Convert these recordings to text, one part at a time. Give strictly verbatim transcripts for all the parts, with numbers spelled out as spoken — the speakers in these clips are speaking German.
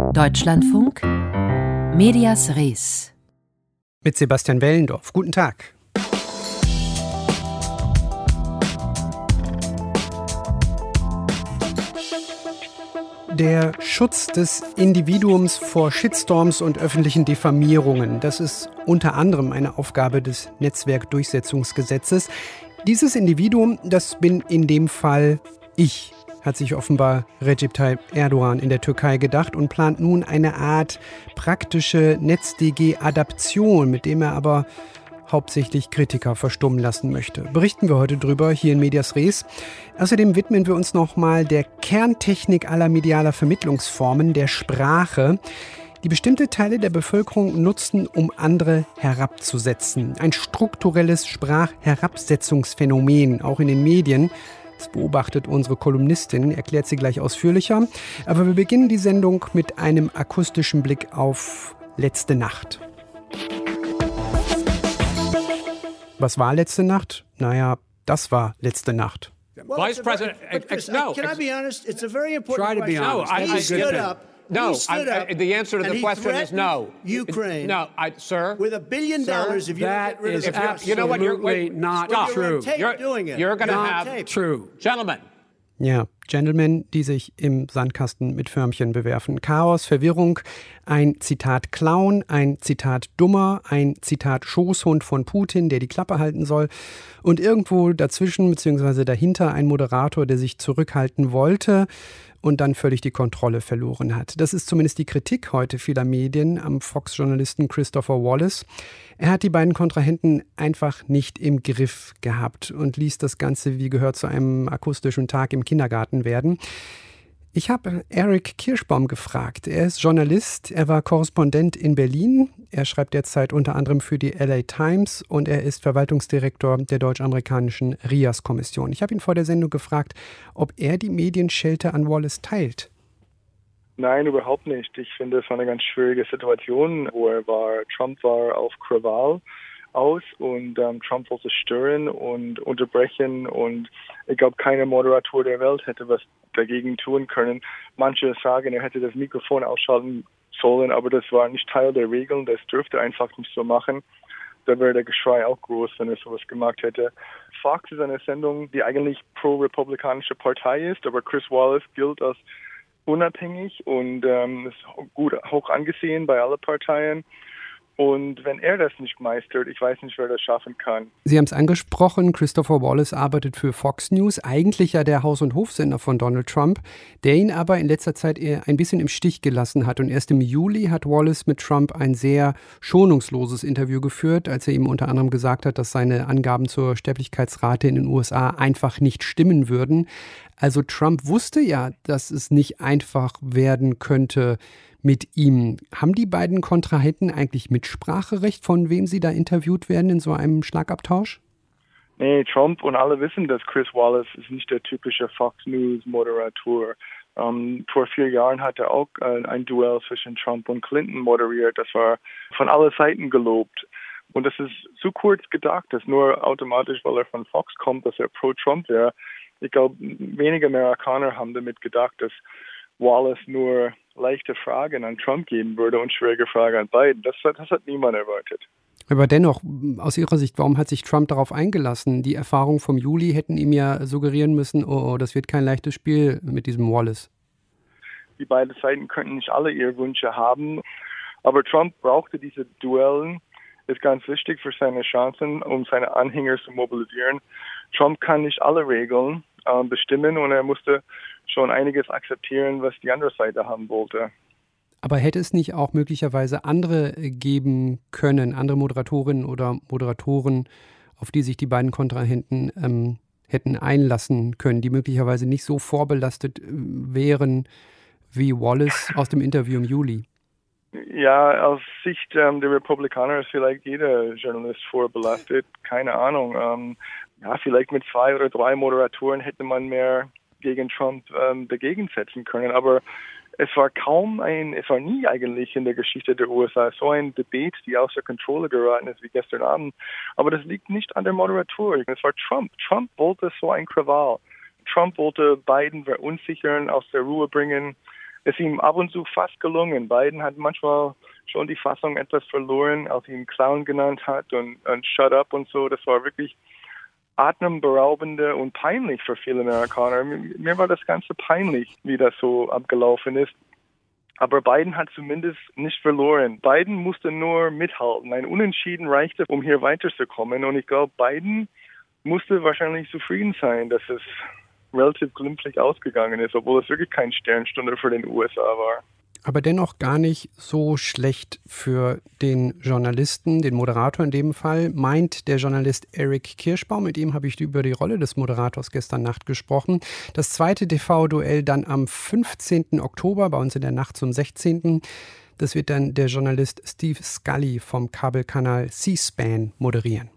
Deutschlandfunk, Medias Res. Mit Sebastian Wellendorf. Guten Tag. Der Schutz des Individuums vor Shitstorms und öffentlichen Diffamierungen, das ist unter anderem eine Aufgabe des Netzwerkdurchsetzungsgesetzes. Dieses Individuum, das bin in dem Fall ich, hat sich offenbar Recep Tayyip Erdogan in der Türkei gedacht und plant nun eine Art praktische NetzDG Adaption, mit dem er aber hauptsächlich Kritiker verstummen lassen möchte. Berichten wir heute drüber hier in Medias Res. Außerdem widmen wir uns nochmal der Kerntechnik aller medialer Vermittlungsformen, der Sprache, die bestimmte Teile der Bevölkerung nutzen, um andere herabzusetzen. Ein strukturelles Sprachherabsetzungsphänomen, auch in den Medien. Das beobachtet unsere Kolumnistin, erklärt sie gleich ausführlicher. Aber wir beginnen die Sendung mit einem akustischen Blick auf letzte Nacht. Was war letzte Nacht? Naja, das war letzte Nacht. Well, Vice President, very, Chris, no. Can I be honest? It's a very important Try to be question. honest. No, I, he I stood up. No, he stood I, up I, the answer to the question is no. Ukraine. No, I, sir. With a billion sir, dollars, if you that don't get rid is of the absolutely you know what, you're, wait, not stop. true. You're, you're doing it. You're going to have tape. True, gentlemen. Ja, Gentlemen, die sich im Sandkasten mit Förmchen bewerfen. Chaos, Verwirrung, ein Zitat Clown, ein Zitat Dummer, ein Zitat Schoßhund von Putin, der die Klappe halten soll. Und irgendwo dazwischen bzw. dahinter ein Moderator, der sich zurückhalten wollte und dann völlig die Kontrolle verloren hat. Das ist zumindest die Kritik heute vieler Medien am Fox-Journalisten Christopher Wallace. Er hat die beiden Kontrahenten einfach nicht im Griff gehabt und ließ das Ganze wie gehört zu einem akustischen Tag im Kindergarten werden. Ich habe Eric Kirschbaum gefragt. Er ist Journalist, er war Korrespondent in Berlin. Er schreibt derzeit unter anderem für die L A Times und er ist Verwaltungsdirektor der deutsch-amerikanischen R I A S-Kommission. Ich habe ihn vor der Sendung gefragt, ob er die Medienschelte an Wallace teilt. Nein, überhaupt nicht. Ich finde, es war eine ganz schwierige Situation, wo er war. Trump war auf Krawall aus und ähm, Trump wollte stören und unterbrechen und ich glaube, keiner Moderator der Welt hätte was dagegen tun können. Manche sagen, er hätte das Mikrofon ausschalten sollen, aber das war nicht Teil der Regeln, das dürfte einfach nicht so machen. Da wäre der Geschrei auch groß, wenn er sowas gemacht hätte. Fox ist eine Sendung, die eigentlich pro-republikanische Partei ist, aber Chris Wallace gilt als unabhängig und ähm, ist gut hoch angesehen bei allen Parteien. Und wenn er das nicht meistert, ich weiß nicht, wer das schaffen kann. Sie haben es angesprochen, Christopher Wallace arbeitet für Fox News, eigentlich ja der Haus- und Hofsender von Donald Trump, der ihn aber in letzter Zeit eher ein bisschen im Stich gelassen hat. Und erst im Juli hat Wallace mit Trump ein sehr schonungsloses Interview geführt, als er ihm unter anderem gesagt hat, dass seine Angaben zur Sterblichkeitsrate in den U S A einfach nicht stimmen würden. Also Trump wusste ja, dass es nicht einfach werden könnte mit ihm. Haben die beiden Kontrahenten eigentlich Mitspracherecht, von wem sie da interviewt werden in so einem Schlagabtausch? Nee, Trump und alle wissen, dass Chris Wallace ist nicht der typische Fox News Moderator. Um, vor vier Jahren hat er auch äh, ein Duell zwischen Trump und Clinton moderiert. Das war von allen Seiten gelobt. Und das ist zu kurz gedacht, dass nur automatisch, weil er von Fox kommt, dass er pro-Trump wäre. Ich glaube, wenige Amerikaner haben damit gedacht, dass Wallace nur leichte Fragen an Trump geben würde und schwierige Fragen an Biden. Das, das hat niemand erwartet. Aber dennoch, aus Ihrer Sicht, warum hat sich Trump darauf eingelassen? Die Erfahrungen vom Juli hätten ihm ja suggerieren müssen, oh, oh, das wird kein leichtes Spiel mit diesem Wallace. Die beiden Seiten könnten nicht alle ihre Wünsche haben, aber Trump brauchte diese Duellen, ist ganz wichtig für seine Chancen, um seine Anhänger zu mobilisieren. Trump kann nicht alle Regeln äh, bestimmen und er musste schon einiges akzeptieren, was die andere Seite haben wollte. Aber hätte es nicht auch möglicherweise andere geben können, andere Moderatorinnen oder Moderatoren, auf die sich die beiden Kontrahenten ähm, hätten einlassen können, die möglicherweise nicht so vorbelastet wären wie Wallace aus dem Interview im Juli? Ja, aus Sicht ähm, der Republikaner ist vielleicht jeder Journalist vorbelastet. Keine Ahnung. Ähm, ja, vielleicht mit zwei oder drei Moderatoren hätte man mehr gegen Trump ähm, dagegen setzen können. Aber es war kaum ein, es war nie eigentlich in der Geschichte der U S A so ein Debatte, die außer Kontrolle geraten ist wie gestern Abend. Aber das liegt nicht an der Moderatorik. Es war Trump. Trump wollte so ein Krawall. Trump wollte Biden verunsichern, aus der Ruhe bringen. ist ihm ab und zu fast gelungen. Biden hat manchmal schon die Fassung etwas verloren, als ihn Clown genannt hat und, und Shut Up und so. Das war wirklich atemberaubende und peinlich für viele Amerikaner. Mir war das Ganze peinlich, wie das so abgelaufen ist. Aber Biden hat zumindest nicht verloren. Biden musste nur mithalten. Ein Unentschieden reichte, um hier weiterzukommen. Und ich glaube, Biden musste wahrscheinlich zufrieden sein, dass es relativ glimpflich ausgegangen ist, obwohl es wirklich kein Sternstunde für den U S A war. Aber dennoch gar nicht so schlecht für den Journalisten, den Moderator in dem Fall, meint der Journalist Eric Kirschbaum. Mit ihm habe ich über die Rolle des Moderators gestern Nacht gesprochen. Das zweite T V-Duell dann am fünfzehnten Oktober, bei uns in der Nacht zum sechzehnten Das wird dann der Journalist Steve Scully vom Kabelkanal C-SPAN moderieren.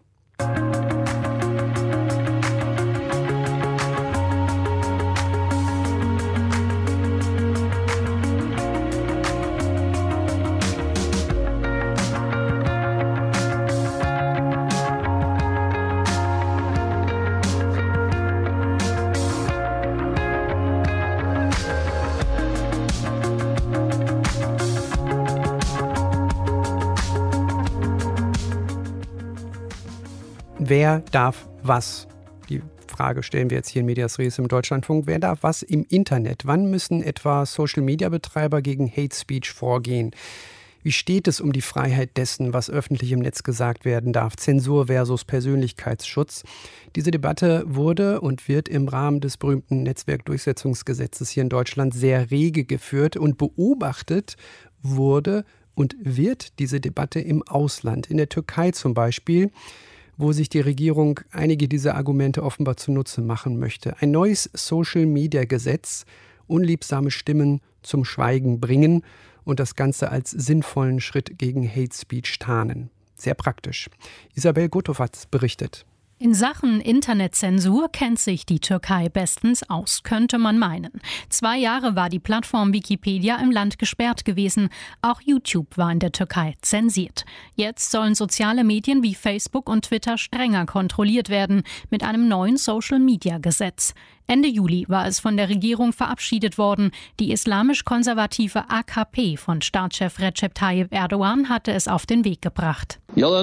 Wer darf was? Die Frage stellen wir jetzt hier in Medias Res im Deutschlandfunk. Wer darf was im Internet? Wann müssen etwa Social-Media-Betreiber gegen Hate Speech vorgehen? Wie steht es um die Freiheit dessen, was öffentlich im Netz gesagt werden darf? Zensur versus Persönlichkeitsschutz. Diese Debatte wurde und wird im Rahmen des berühmten Netzwerkdurchsetzungsgesetzes hier in Deutschland sehr rege geführt und beobachtet wurde und wird diese Debatte im Ausland, in der Türkei zum Beispiel, wo sich die Regierung einige dieser Argumente offenbar zunutze machen möchte. Ein neues Social-Media-Gesetz, unliebsame Stimmen zum Schweigen bringen und das Ganze als sinnvollen Schritt gegen Hate Speech tarnen. Sehr praktisch. Isabel Gotovatz berichtet. In Sachen Internetzensur kennt sich die Türkei bestens aus, könnte man meinen. Zwei Jahre war die Plattform Wikipedia im Land gesperrt gewesen. Auch YouTube war in der Türkei zensiert. Jetzt sollen soziale Medien wie Facebook und Twitter strenger kontrolliert werden mit einem neuen Social-Media-Gesetz. Ende Juli war es von der Regierung verabschiedet worden. Die islamisch-konservative A K P von Staatschef Recep Tayyip Erdogan hatte es auf den Weg gebracht.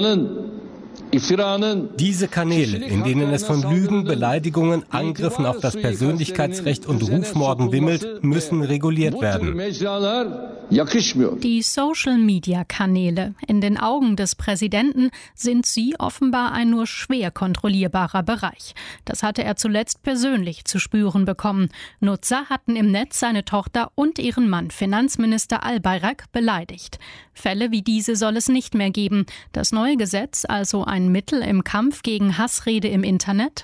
Diese Kanäle, in denen es von Lügen, Beleidigungen, Angriffen auf das Persönlichkeitsrecht und Rufmorden wimmelt, müssen reguliert werden. Die Social-Media-Kanäle. In den Augen des Präsidenten sind sie offenbar ein nur schwer kontrollierbarer Bereich. Das hatte er zuletzt persönlich zu spüren bekommen. Nutzer hatten im Netz seine Tochter und ihren Mann, Finanzminister Al-Bayrak, beleidigt. Fälle wie diese soll es nicht mehr geben. Das neue Gesetz, also ein Mittel im Kampf gegen Hassrede im Internet?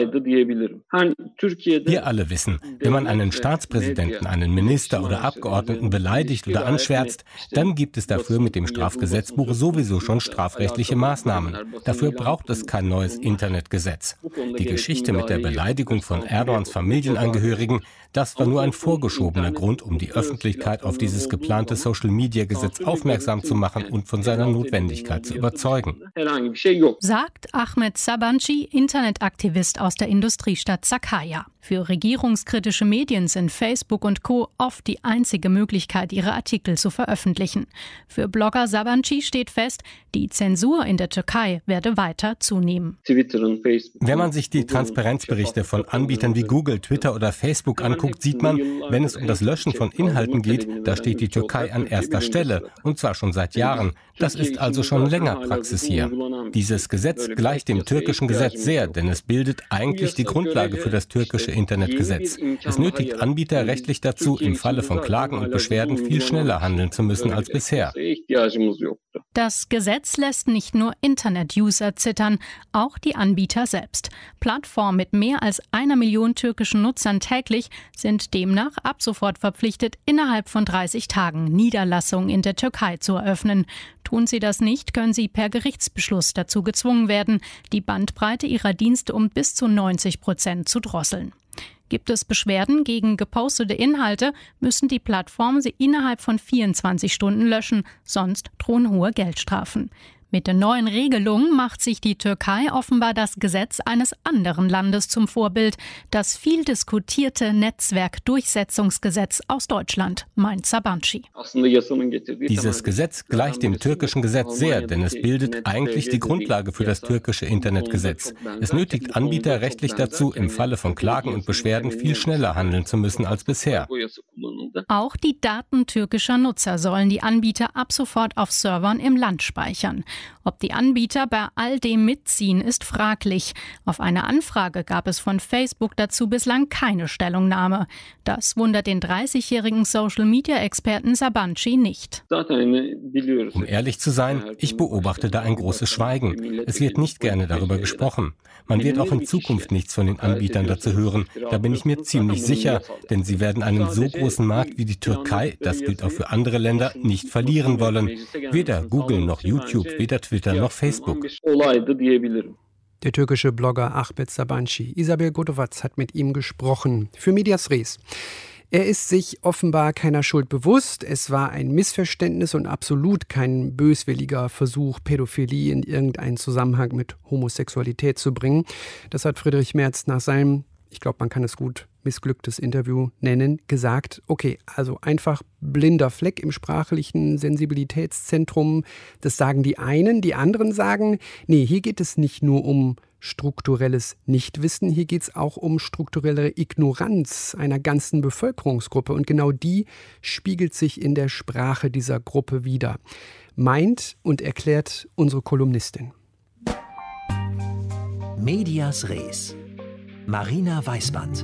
Wir alle wissen, wenn man einen Staatspräsidenten, einen Minister oder Abgeordneten beleidigt oder anschwärzt, dann gibt es dafür mit dem Strafgesetzbuch sowieso schon strafrechtliche Maßnahmen. Dafür braucht es kein neues Internetgesetz. Die Geschichte mit der Beleidigung von Erdogans Familienangehörigen, das war nur ein vorgeschobener Grund, um die Öffentlichkeit auf dieses geplante Social-Media-Gesetz aufmerksam zu machen und von seiner Notwendigkeit zu überzeugen. Sagt Ahmet Sabanci, Internetaktivist aus der Industriestadt Sakarya. Für regierungskritische Medien sind Facebook und Co. oft die einzige Möglichkeit, ihre Artikel zu veröffentlichen. Für Blogger Sabanci steht fest, die Zensur in der Türkei werde weiter zunehmen. Wenn man sich die Transparenzberichte von Anbietern wie Google, Twitter oder Facebook anguckt, sieht man, wenn es um das Löschen von Inhalten geht, da steht die Türkei an erster Stelle, und zwar schon seit Jahren. Das ist also schon länger Praxis hier. Dieses Gesetz gleicht dem türkischen Gesetz sehr, denn es bildet eigentlich die Grundlage für das türkische Internetgesetz. Es nötigt Anbieter rechtlich dazu, im Falle von Klagen und Beschwerden viel schneller handeln zu müssen als bisher. Das Gesetz lässt nicht nur Internet-User zittern, auch die Anbieter selbst. Plattformen mit mehr als einer Million türkischen Nutzern täglich sind demnach ab sofort verpflichtet, innerhalb von dreißig Tagen Niederlassungen in der Türkei zu eröffnen. Tun sie das nicht, können sie per Gerichtsbeschluss dazu gezwungen werden, die Bandbreite ihrer Dienste um bis zu neunzig Prozent zu drosseln. Gibt es Beschwerden gegen gepostete Inhalte, müssen die Plattformen sie innerhalb von vierundzwanzig Stunden löschen, sonst drohen hohe Geldstrafen. Mit der neuen Regelung macht sich die Türkei offenbar das Gesetz eines anderen Landes zum Vorbild, das viel diskutierte Netzwerkdurchsetzungsgesetz aus Deutschland, meint Sabancı. Dieses Gesetz gleicht dem türkischen Gesetz sehr, denn es bildet eigentlich die Grundlage für das türkische Internetgesetz. Es nötigt Anbieter rechtlich dazu, im Falle von Klagen und Beschwerden viel schneller handeln zu müssen als bisher. Auch die Daten türkischer Nutzer sollen die Anbieter ab sofort auf Servern im Land speichern. Ob die Anbieter bei all dem mitziehen, ist fraglich. Auf eine Anfrage gab es von Facebook dazu bislang keine Stellungnahme. Das wundert den dreißigjährigen Social-Media-Experten Sabancı nicht. Um ehrlich zu sein, ich beobachte da ein großes Schweigen. Es wird nicht gerne darüber gesprochen. Man wird auch in Zukunft nichts von den Anbietern dazu hören. Da bin ich mir ziemlich sicher, denn sie werden einen so großen Markt wie die Türkei, das gilt auch für andere Länder, nicht verlieren wollen. Weder Google noch YouTube, weder Twitter noch Facebook. Der türkische Blogger Ahmet Sabancı. Isabel Godovac hat mit ihm gesprochen. Für Medias Res. Er ist sich offenbar keiner Schuld bewusst. Es war ein Missverständnis und absolut kein böswilliger Versuch, Pädophilie in irgendeinen Zusammenhang mit Homosexualität zu bringen. Das hat Friedrich Merz nach seinem, ich glaube, man kann es gut missglücktes Interview nennen, gesagt. Okay, also einfach blinder Fleck im sprachlichen Sensibilitätszentrum. Das sagen die einen. Die anderen sagen, nee, hier geht es nicht nur um strukturelles Nichtwissen, hier geht es auch um strukturelle Ignoranz einer ganzen Bevölkerungsgruppe. Und genau die spiegelt sich in der Sprache dieser Gruppe wider. Meint und erklärt unsere Kolumnistin. Medias Res. Marina Weißband.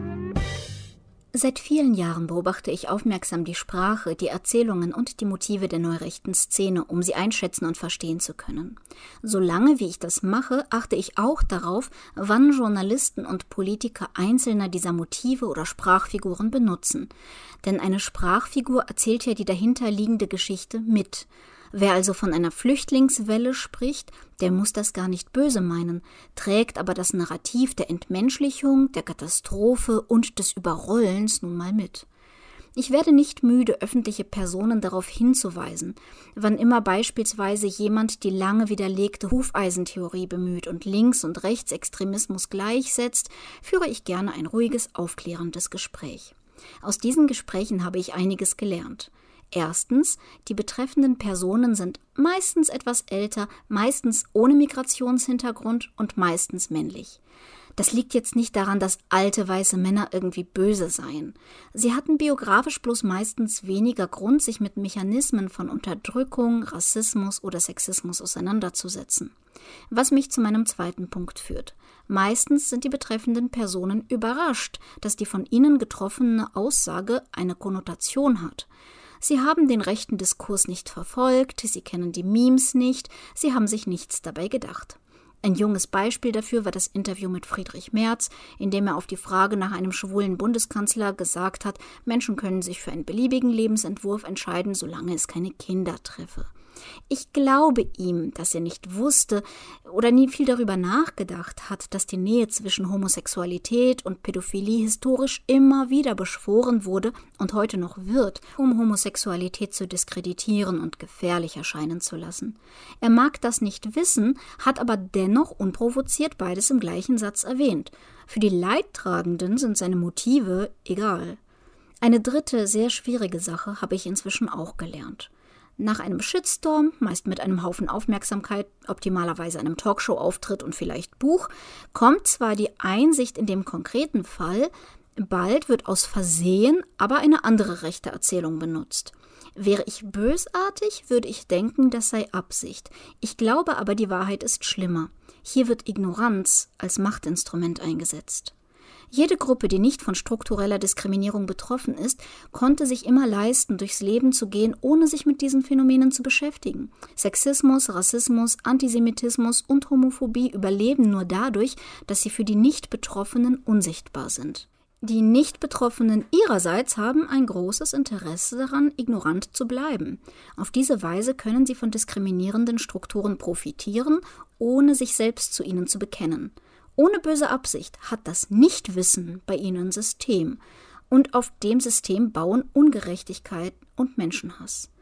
Seit vielen Jahren beobachte ich aufmerksam die Sprache, die Erzählungen und die Motive der neurechten Szene, um sie einschätzen und verstehen zu können. Solange wie ich das mache, achte ich auch darauf, wann Journalisten und Politiker einzelner dieser Motive oder Sprachfiguren benutzen. Denn eine Sprachfigur erzählt ja die dahinterliegende Geschichte mit. Wer also von einer Flüchtlingswelle spricht, der muss das gar nicht böse meinen, trägt aber das Narrativ der Entmenschlichung, der Katastrophe und des Überrollens nun mal mit. Ich werde nicht müde, öffentliche Personen darauf hinzuweisen, wann immer beispielsweise jemand die lange widerlegte Hufeisentheorie bemüht und Links- und Rechtsextremismus gleichsetzt, führe ich gerne ein ruhiges, aufklärendes Gespräch. Aus diesen Gesprächen habe ich einiges gelernt. Erstens, die betreffenden Personen sind meistens etwas älter, meistens ohne Migrationshintergrund und meistens männlich. Das liegt jetzt nicht daran, dass alte weiße Männer irgendwie böse seien. Sie hatten biografisch bloß meistens weniger Grund, sich mit Mechanismen von Unterdrückung, Rassismus oder Sexismus auseinanderzusetzen. Was mich zu meinem zweiten Punkt führt. Meistens sind die betreffenden Personen überrascht, dass die von ihnen getroffene Aussage eine Konnotation hat. Sie haben den rechten Diskurs nicht verfolgt, sie kennen die Memes nicht, sie haben sich nichts dabei gedacht. Ein junges Beispiel dafür war das Interview mit Friedrich Merz, in dem er auf die Frage nach einem schwulen Bundeskanzler gesagt hat, Menschen können sich für einen beliebigen Lebensentwurf entscheiden, solange es keine Kinder treffe. Ich glaube ihm, dass er nicht wusste oder nie viel darüber nachgedacht hat, dass die Nähe zwischen Homosexualität und Pädophilie historisch immer wieder beschworen wurde und heute noch wird, um Homosexualität zu diskreditieren und gefährlich erscheinen zu lassen. Er mag das nicht wissen, hat aber dennoch unprovoziert beides im gleichen Satz erwähnt. Für die Leidtragenden sind seine Motive egal. Eine dritte, sehr schwierige Sache habe ich inzwischen auch gelernt. Nach einem Shitstorm, meist mit einem Haufen Aufmerksamkeit, optimalerweise einem Talkshow-Auftritt und vielleicht Buch, kommt zwar die Einsicht in dem konkreten Fall, bald wird aus Versehen aber eine andere rechte Erzählung benutzt. Wäre ich bösartig, würde ich denken, das sei Absicht. Ich glaube aber, die Wahrheit ist schlimmer. Hier wird Ignoranz als Machtinstrument eingesetzt. Jede Gruppe, die nicht von struktureller Diskriminierung betroffen ist, konnte sich immer leisten, durchs Leben zu gehen, ohne sich mit diesen Phänomenen zu beschäftigen. Sexismus, Rassismus, Antisemitismus und Homophobie überleben nur dadurch, dass sie für die Nicht-Betroffenen unsichtbar sind. Die Nicht-Betroffenen ihrerseits haben ein großes Interesse daran, ignorant zu bleiben. Auf diese Weise können sie von diskriminierenden Strukturen profitieren, ohne sich selbst zu ihnen zu bekennen. Ohne böse Absicht hat das Nichtwissen bei ihnen System und auf dem System bauen Ungerechtigkeit und Menschenhass.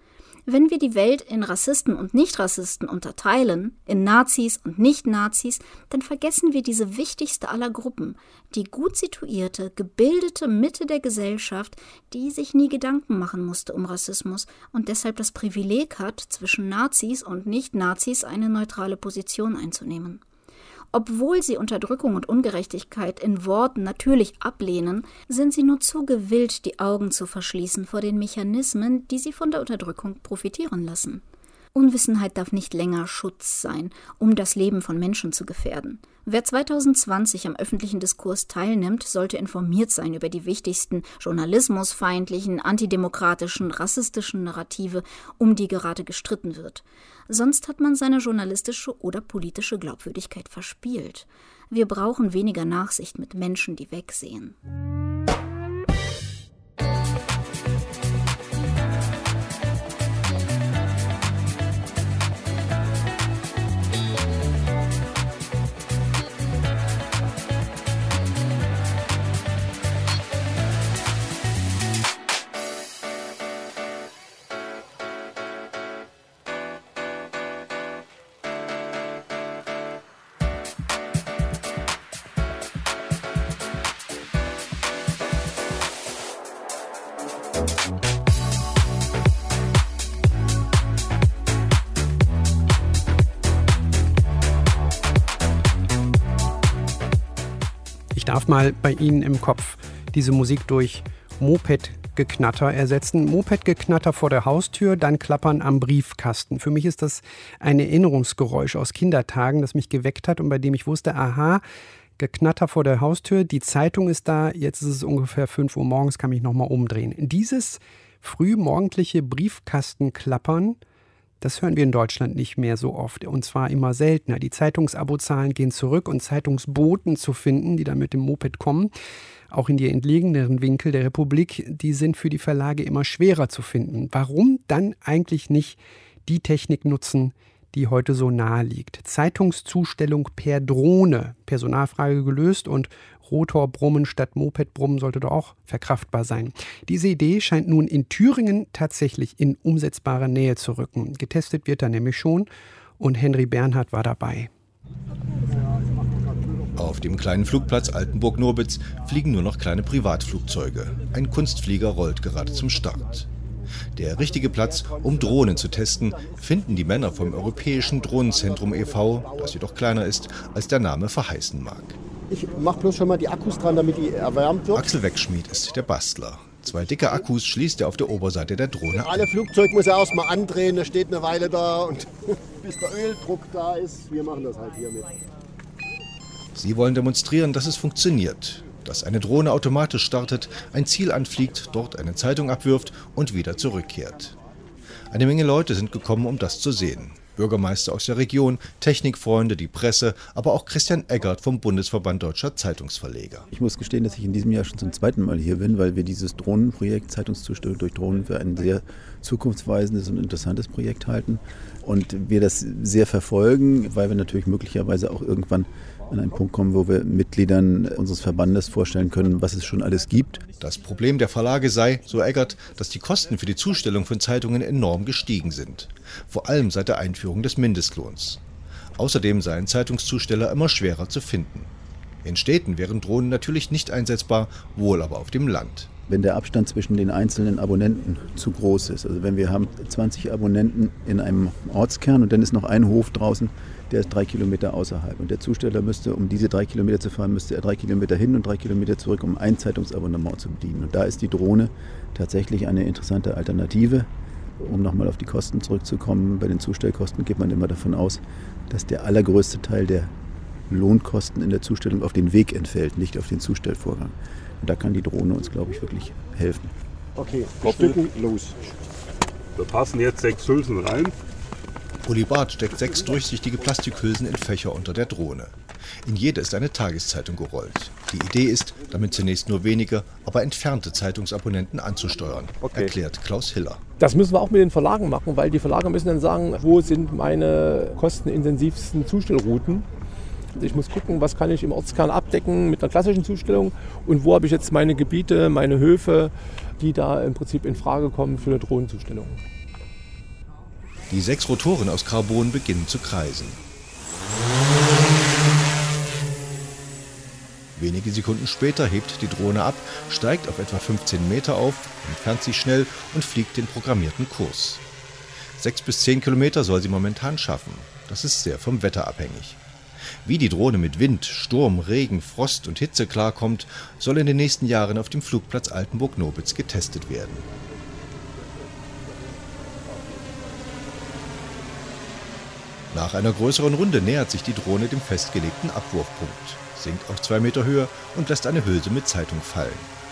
Wenn wir die Welt in Rassisten und Nicht-Rassisten unterteilen, in Nazis und Nicht-Nazis, dann vergessen wir diese wichtigste aller Gruppen, die gut situierte, gebildete Mitte der Gesellschaft, die sich nie Gedanken machen musste um Rassismus und deshalb das Privileg hat, zwischen Nazis und Nicht-Nazis eine neutrale Position einzunehmen. Obwohl sie Unterdrückung und Ungerechtigkeit in Worten natürlich ablehnen, sind sie nur zu gewillt, die Augen zu verschließen vor den Mechanismen, die sie von der Unterdrückung profitieren lassen. Unwissenheit darf nicht länger Schutz sein, um das Leben von Menschen zu gefährden. Wer zwanzig zwanzig am öffentlichen Diskurs teilnimmt, sollte informiert sein über die wichtigsten journalismusfeindlichen, antidemokratischen, rassistischen Narrative, um die gerade gestritten wird. Sonst hat man seine journalistische oder politische Glaubwürdigkeit verspielt. Wir brauchen weniger Nachsicht mit Menschen, die wegsehen. Ich darf mal bei Ihnen im Kopf diese Musik durch Moped-Geknatter ersetzen. Moped-Geknatter vor der Haustür, dann Klappern am Briefkasten. Für mich ist das ein Erinnerungsgeräusch aus Kindertagen, das mich geweckt hat und bei dem ich wusste, aha, Geknatter vor der Haustür, die Zeitung ist da, jetzt ist es ungefähr fünf Uhr morgens, kann mich nochmal umdrehen. Dieses frühmorgendliche Briefkastenklappern, das hören wir in Deutschland nicht mehr so oft und zwar immer seltener. Die Zeitungsabozahlen gehen zurück und Zeitungsboten zu finden, die dann mit dem Moped kommen, auch in die entlegeneren Winkel der Republik, die sind für die Verlage immer schwerer zu finden. Warum dann eigentlich nicht die Technik nutzen, die heute so nahe liegt? Zeitungszustellung per Drohne, Personalfrage gelöst und Rotorbrummen statt Mopedbrummen sollte doch auch verkraftbar sein. Diese Idee scheint nun in Thüringen tatsächlich in umsetzbarer Nähe zu rücken. Getestet wird er nämlich schon und Henry Bernhard war dabei. Auf dem kleinen Flugplatz Altenburg-Norbitz fliegen nur noch kleine Privatflugzeuge. Ein Kunstflieger rollt gerade zum Start. Der richtige Platz, um Drohnen zu testen, finden die Männer vom Europäischen Drohnenzentrum e V, das jedoch kleiner ist, als der Name verheißen mag. Ich mache bloß schon mal die Akkus dran, damit die erwärmt wird. Axel Wegschmied ist der Bastler. Zwei dicke Akkus schließt er auf der Oberseite der Drohne an. Alle Flugzeug muss er erstmal andrehen, das steht eine Weile da und bis der Öldruck da ist. Wir machen das halt hier mit. Sie wollen demonstrieren, dass es funktioniert. Dass eine Drohne automatisch startet, ein Ziel anfliegt, dort eine Zeitung abwirft und wieder zurückkehrt. Eine Menge Leute sind gekommen, um das zu sehen. Bürgermeister aus der Region, Technikfreunde, die Presse, aber auch Christian Eggert vom Bundesverband Deutscher Zeitungsverleger. Ich muss gestehen, dass ich in diesem Jahr schon zum zweiten Mal hier bin, weil wir dieses Drohnenprojekt Zeitungszustellung durch Drohnen für ein sehr zukunftsweisendes und interessantes Projekt halten. Und wir das sehr verfolgen, weil wir natürlich möglicherweise auch irgendwann an einen Punkt kommen, wo wir Mitgliedern unseres Verbandes vorstellen können, was es schon alles gibt. Das Problem der Verlage sei, so Eggert, dass die Kosten für die Zustellung von Zeitungen enorm gestiegen sind. Vor allem seit der Einführung des Mindestlohns. Außerdem seien Zeitungszusteller immer schwerer zu finden. In Städten wären Drohnen natürlich nicht einsetzbar, wohl aber auf dem Land. Wenn der Abstand zwischen den einzelnen Abonnenten zu groß ist, also wenn wir haben zwanzig Abonnenten in einem Ortskern und dann ist noch ein Hof draußen, der ist drei Kilometer außerhalb. Und der Zusteller müsste, um diese drei Kilometer zu fahren, müsste er drei Kilometer hin und drei Kilometer zurück, um ein Zeitungsabonnement zu bedienen. Und da ist die Drohne tatsächlich eine interessante Alternative. Um nochmal auf die Kosten zurückzukommen, bei den Zustellkosten geht man immer davon aus, dass der allergrößte Teil der Lohnkosten in der Zustellung auf den Weg entfällt, nicht auf den Zustellvorgang. Und da kann die Drohne uns, glaube ich, wirklich helfen. Okay, Stücken los. Da passen jetzt sechs Hülsen rein. Uli Barth steckt sechs durchsichtige Plastikhülsen in Fächer unter der Drohne. In jede ist eine Tageszeitung gerollt. Die Idee ist, damit zunächst nur wenige, aber entfernte Zeitungsabonnenten anzusteuern, okay, erklärt Klaus Hiller. Das müssen wir auch mit den Verlagen machen, weil die Verlage müssen dann sagen, wo sind meine kostenintensivsten Zustellrouten. Ich muss gucken, was kann ich im Ortskern abdecken mit einer klassischen Zustellung und wo habe ich jetzt meine Gebiete, meine Höfe, die da im Prinzip in Frage kommen für eine Drohnenzustellung. Die sechs Rotoren aus Carbon beginnen zu kreisen. Wenige Sekunden später hebt die Drohne ab, steigt auf etwa fünfzehn Meter auf, entfernt sich schnell und fliegt den programmierten Kurs. Sechs bis zehn Kilometer soll sie momentan schaffen. Das ist sehr vom Wetter abhängig. Wie die Drohne mit Wind, Sturm, Regen, Frost und Hitze klarkommt, soll in den nächsten Jahren auf dem Flugplatz Altenburg-Nobitz getestet werden. Nach einer größeren Runde nähert sich die Drohne dem festgelegten Abwurfpunkt, sinkt auf zwei Meter Höhe und lässt eine Hülse mit Zeitung fallen.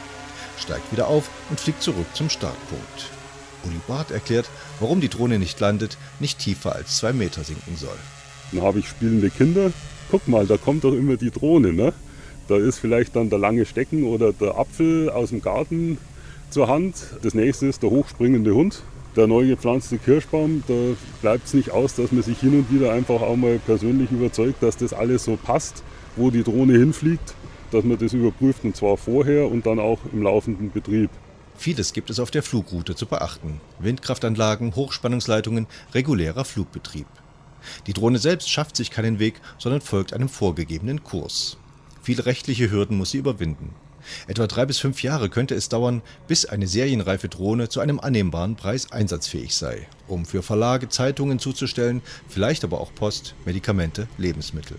Steigt wieder auf und fliegt zurück zum Startpunkt. Uli Barth erklärt, warum die Drohne nicht landet, nicht tiefer als zwei Meter sinken soll. Dann habe ich spielende Kinder. Guck mal, da kommt doch immer die Drohne, ne? Da ist vielleicht dann der lange Stecken oder der Apfel aus dem Garten zur Hand. Das nächste ist der hochspringende Hund. Der neu gepflanzte Kirschbaum, da bleibt es nicht aus, dass man sich hin und wieder einfach auch mal persönlich überzeugt, dass das alles so passt, wo die Drohne hinfliegt, dass man das überprüft, und zwar vorher und dann auch im laufenden Betrieb. Vieles gibt es auf der Flugroute zu beachten. Windkraftanlagen, Hochspannungsleitungen, regulärer Flugbetrieb. Die Drohne selbst schafft sich keinen Weg, sondern folgt einem vorgegebenen Kurs. Viele rechtliche Hürden muss sie überwinden. Etwa drei bis fünf Jahre könnte es dauern, bis eine serienreife Drohne zu einem annehmbaren Preis einsatzfähig sei, um für Verlage Zeitungen zuzustellen, vielleicht aber auch Post, Medikamente, Lebensmittel.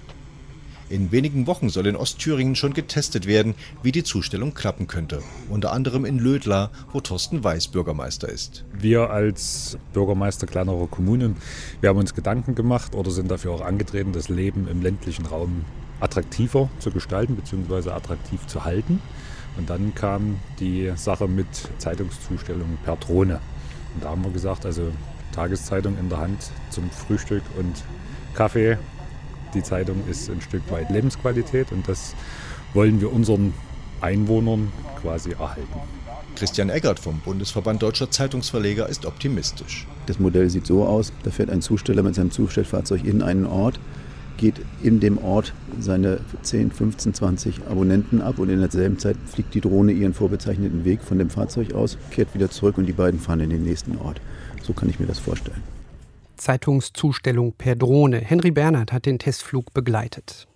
In wenigen Wochen soll in Ostthüringen schon getestet werden, wie die Zustellung klappen könnte. Unter anderem in Lödla, wo Thorsten Weiß Bürgermeister ist. Wir als Bürgermeister kleinerer Kommunen, wir haben uns Gedanken gemacht oder sind dafür auch angetreten, das Leben im ländlichen Raum attraktiver zu gestalten bzw. attraktiv zu halten. Und dann kam die Sache mit Zeitungszustellung per Drohne. Und da haben wir gesagt, also Tageszeitung in der Hand zum Frühstück und Kaffee. Die Zeitung ist ein Stück weit Lebensqualität und das wollen wir unseren Einwohnern quasi erhalten. Christian Eggert vom Bundesverband Deutscher Zeitungsverleger ist optimistisch. Das Modell sieht so aus, da fährt ein Zusteller mit seinem Zustellfahrzeug in einen Ort, geht in dem Ort seine zehn, fünfzehn, zwanzig Abonnenten ab und in derselben Zeit fliegt die Drohne ihren vorbezeichneten Weg von dem Fahrzeug aus, kehrt wieder zurück und die beiden fahren in den nächsten Ort. So kann ich mir das vorstellen. Zeitungszustellung per Drohne. Henry Bernhard hat den Testflug begleitet.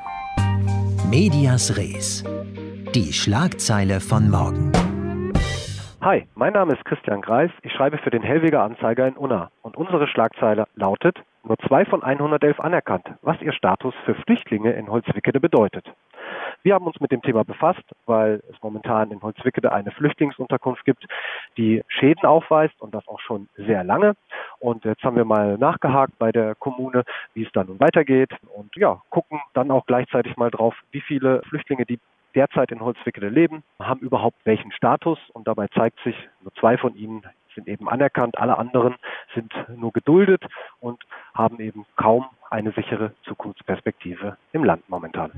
Medias Res. Die Schlagzeile von morgen. Hi, mein Name ist Christian Greis. Ich schreibe für den Hellweger Anzeiger in Unna. Und unsere Schlagzeile lautet: Nur zwei von hundertelf anerkannt, was ihr Status für Flüchtlinge in Holzwickede bedeutet. Wir haben uns mit dem Thema befasst, weil es momentan in Holzwickede eine Flüchtlingsunterkunft gibt, die Schäden aufweist und das auch schon sehr lange. Und jetzt haben wir mal nachgehakt bei der Kommune, wie es dann nun weitergeht und ja, gucken dann auch gleichzeitig mal drauf, wie viele Flüchtlinge, die derzeit in Holzwickede leben, haben überhaupt welchen Status. Und dabei zeigt sich, nur zwei von ihnen sind eben anerkannt, alle anderen sind nur geduldet und haben eben kaum eine sichere Zukunftsperspektive im Land momentan.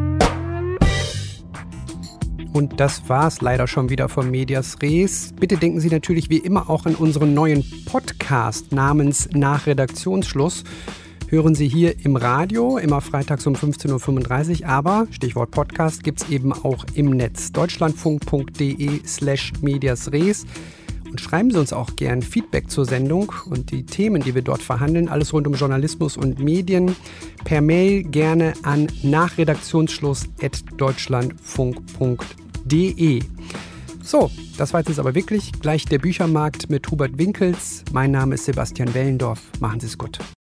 Und das war's leider schon wieder von Medias Res. Bitte denken Sie natürlich wie immer auch an unseren neuen Podcast namens Nach Redaktionsschluss. Hören Sie hier im Radio, immer freitags um fünfzehn Uhr fünfunddreißig, aber Stichwort Podcast gibt's eben auch im Netz. deutschlandfunk.de slash Medias Res. Und schreiben Sie uns auch gern Feedback zur Sendung und die Themen, die wir dort verhandeln, alles rund um Journalismus und Medien, per Mail gerne an nachredaktionsschluss at deutschlandfunk punkt de. So, das war jetzt aber wirklich gleich der Büchermarkt mit Hubert Winkels. Mein Name ist Sebastian Wellendorf. Machen Sie es gut.